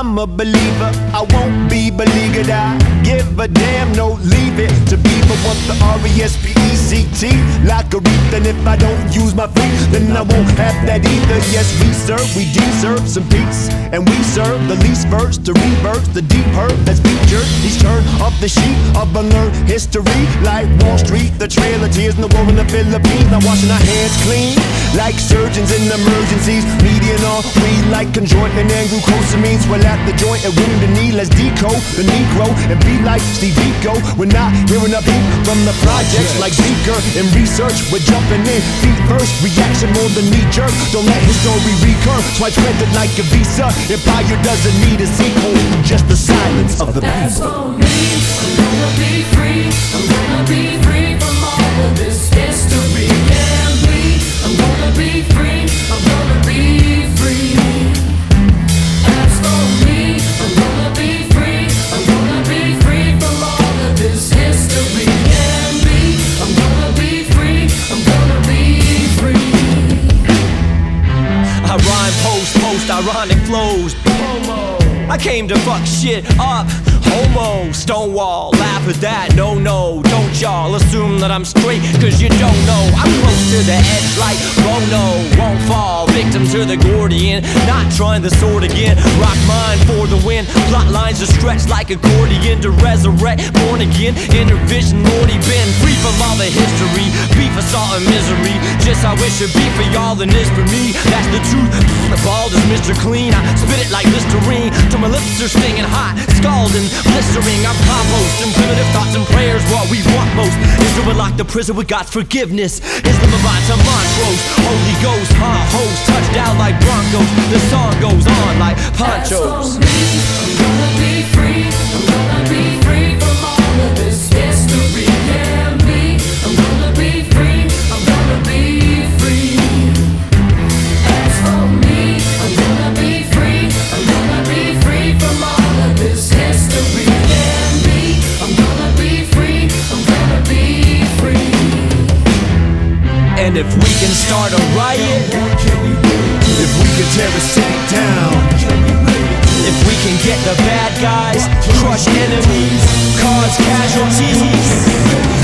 I'm a believer, I won't be beleaguered. I give a damn, no leave it to Beaver. Want the R-E-S-P-E-C-T like Aretha. And if I don't use my feet, then I won't have that either. Yes, we deserve some peace, and we serve the least verse to reverse the deep hurt that's featured. He's turned up the sheet of unlearned history like Wall Street, the trail of tears in the war in the Philippines. Now washing our hands clean like surgeons in emergencies. Media and all, we like conjointment and glucosamine. Swell at the joint and wound the knee. Let's decode the Negro and be like Steve Biko. We're not hearing a beat from the projects like Zeker. In research, we're jumping in feet first. Reaction more than knee jerk. Don't let his story recur. Swipe credit like a Visa. Empire doesn't need a sequel, just the silence of the That's people. for me. I'm gonna be free. I'm gonna be free from all of this history. Can be. I'm gonna be free. I'm gonna be free. That's for me. I'm gonna be free. I'm gonna be free from all of this history. Can be. I'm gonna be free. I'm gonna be free. I rhyme post, ironic flows. I came to fuck shit up. Homo, Stonewall, laugh at that, no, don't y'all assume that I'm straight, cause you don't know. I'm close to the edge like Bono, won't fall victim to the Gordian, not trying the sword again, rock mine for the win, plot lines are stretched like accordion to resurrect, born again, inner vision already been free from all the history, beef, assault and misery, just how it should be for y'all and is for me, that's the truth, the bald is Mr. Clean, I spit it like Listerine, till my lips are stinging hot, scalding, blistering, I'm composting primitive thoughts and prayers. What we want most is to unlock the prison with God's forgiveness. Islamabad to Montrose, Holy Ghost, host, touchdown like Broncos. The song goes on like ponchos. That's for me. I'm gonna be free. I'm gonna be free from all of this history. Can be. I'm gonna be free. I'm gonna be free. As for me, I'm gonna be free. I'm gonna be free from all of this history. Can be. I'm gonna be free. I'm gonna be free. And if we can start a riot, If we can tear a city down, if we can get the bad guys, crush enemies, cause casualties,